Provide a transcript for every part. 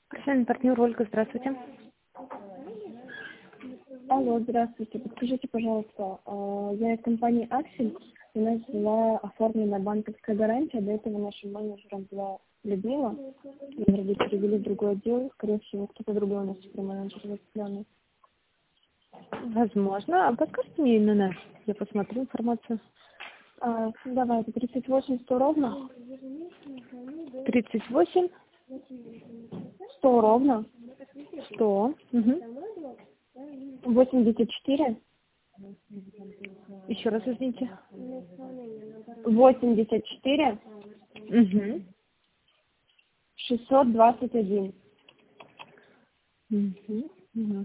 Профессиональный партнер Ольга, здравствуйте. Алло, здравствуйте. Подскажите, пожалуйста, я из компании «Аксель». У нас была оформлена банковская гарантия. До этого нашим менеджером была Людмила. Ее вроде перевели в другой отдел. Скорее всего, кто-то другой у нас теперь менеджер зацепленный. Возможно. А подскажите мне именно, я посмотрю информацию. Давай, это 38 100 ровно. 38 100 ровно. 100. Угу. 84. Еще раз извините. 84. Угу. 621. Угу. Угу.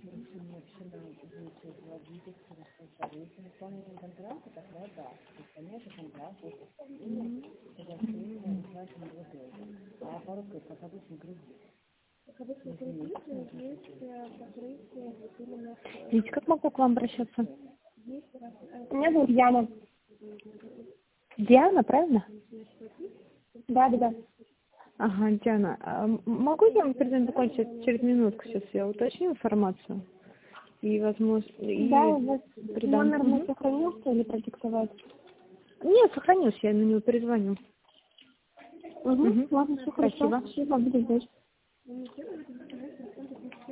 Видите, как могу к вам обращаться? Меня зовут Яна. Диана, правильно? Да. Ага, Диана. Могу я вам передать закончить через минутку? Сейчас я уточню информацию. И, возможно, Да, у вас передам. номер не сохранился или продиктовать? Нет, сохранился, я на него перезвоню. Ладно, все хорошо. Спасибо. Спасибо, буду ждать.